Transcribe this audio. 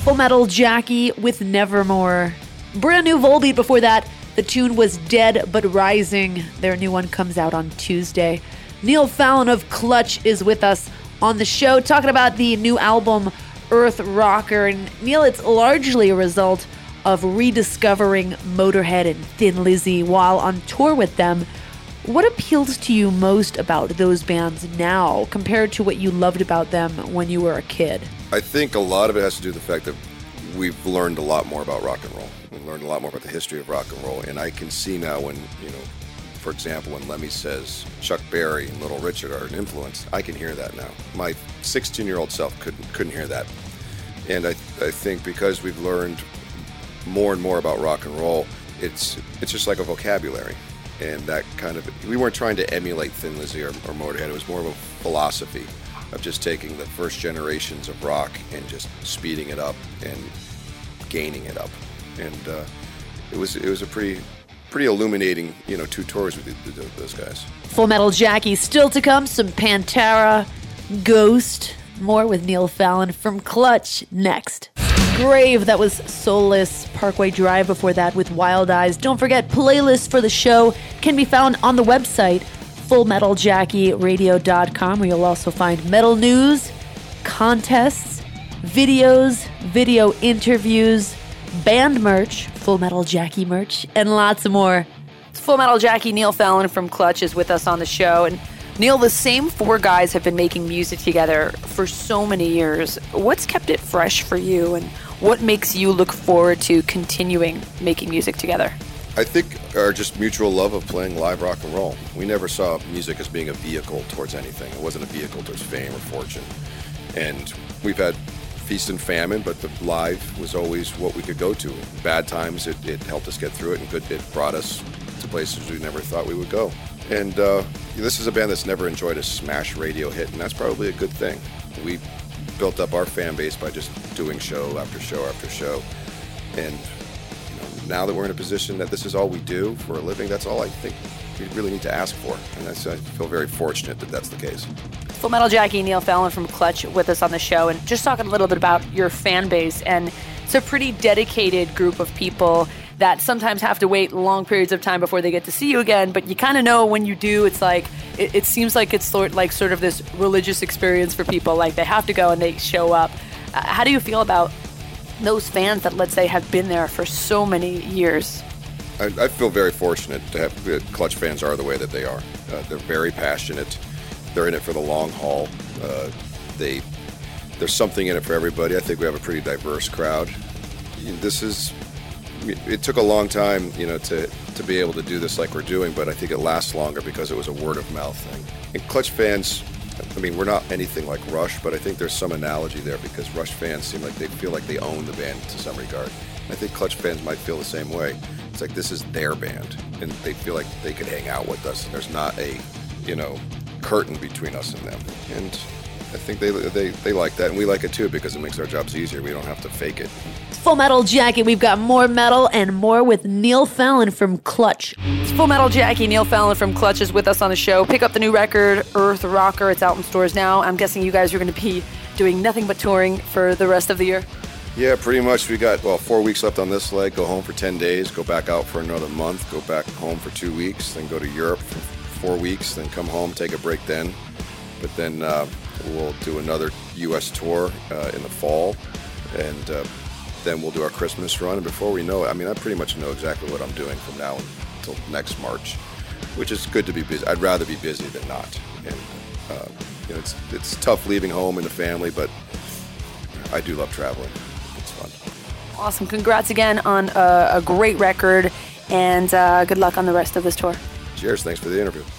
Full Metal Jackie with Nevermore. Brand new Volbeat before that. The tune was Dead But Rising. Their new one comes out on Tuesday. Neil Fallon of Clutch is with us on the show talking about the new album Earth Rocker. And Neil, it's largely a result of rediscovering Motorhead and Thin Lizzy while on tour with them. What appeals to you most about those bands now compared to what you loved about them when you were a kid? I think a lot of it has to do with the fact that we've learned a lot more about rock and roll. We've learned a lot more about the history of rock and roll, and I can see now when, for example, when Lemmy says Chuck Berry and Little Richard are an influence, I can hear that now. My 16-year-old self couldn't hear that. And I think because we've learned more and more about rock and roll, it's just like a vocabulary. And that kind of, we weren't trying to emulate Thin Lizzy or Motorhead. It was more of a philosophy of just taking the first generations of rock and just speeding it up and gaining it up. And it was a pretty illuminating, 2 tours with those guys. Full Metal Jackie still to come. Some Pantera, Ghost, more with Neil Fallon from Clutch next. Grave, that was Soulless. Parkway Drive before that with Wild Eyes. Don't forget, playlists for the show can be found on the website, fullmetaljackieradio.com, where you'll also find metal news, contests, videos, video interviews, band merch, Full Metal Jackie merch, and lots more. Full Metal Jackie, Neil Fallon from Clutch is with us on the show. And Neil, the same 4 guys have been making music together for so many years. What's kept it fresh for you, and what makes you look forward to continuing making music together? I think our just mutual love of playing live rock and roll. We never saw music as being a vehicle towards anything. It wasn't a vehicle towards fame or fortune. And we've had feast and famine, but the live was always what we could go to. Bad times, it helped us get through it, and good, it brought us to places we never thought we would go. And this is a band that's never enjoyed a smash radio hit, and that's probably a good thing. We built up our fan base by just doing show after show after show. And now that we're in a position that this is all we do for a living, that's all I think we really need to ask for. And I feel very fortunate that that's the case. Full Metal Jackie, Neil Fallon from Clutch with us on the show, and just talking a little bit about your fan base. And it's a pretty dedicated group of people that sometimes have to wait long periods of time before they get to see you again, but you kind of know when you do, it's like, it seems like it's sort of this religious experience for people, like they have to go and they show up. How do you feel about those fans that, let's say, have been there for so many years? I feel very fortunate to have Clutch fans are the way that they are. They're very passionate. They're in it for the long haul. There's something in it for everybody. I think we have a pretty diverse crowd. It took a long time, to be able to do this like we're doing, but I think it lasts longer because it was a word of mouth thing. And Clutch fans, we're not anything like Rush, but I think there's some analogy there because Rush fans seem like they feel like they own the band to some regard. And I think Clutch fans might feel the same way. It's like this is their band, and they feel like they could hang out with us, and there's not a, curtain between us and them. And I think they like that, and we like it too because it makes our jobs easier. We don't have to fake it. Full Metal Jackie, we've got more metal and more with Neil Fallon from Clutch. It's Full Metal Jackie, Neil Fallon from Clutch is with us on the show. Pick up the new record, Earth Rocker. It's out in stores now. I'm guessing you guys are going to be doing nothing but touring for the rest of the year. Yeah, pretty much. We got 4 weeks left on this leg. Go home for 10 days, go back out for another month, go back home for 2 weeks, then go to Europe for 4 weeks, then come home, take a break then. But then we'll do another U.S. tour in the fall, and then we'll do our Christmas run. And before we know it, I pretty much know exactly what I'm doing from now until next March, which is good to be busy. I'd rather be busy than not. And it's tough leaving home and the family, but I do love traveling. It's fun. Awesome. Congrats again on a great record, and good luck on the rest of this tour. Cheers. Thanks for the interview.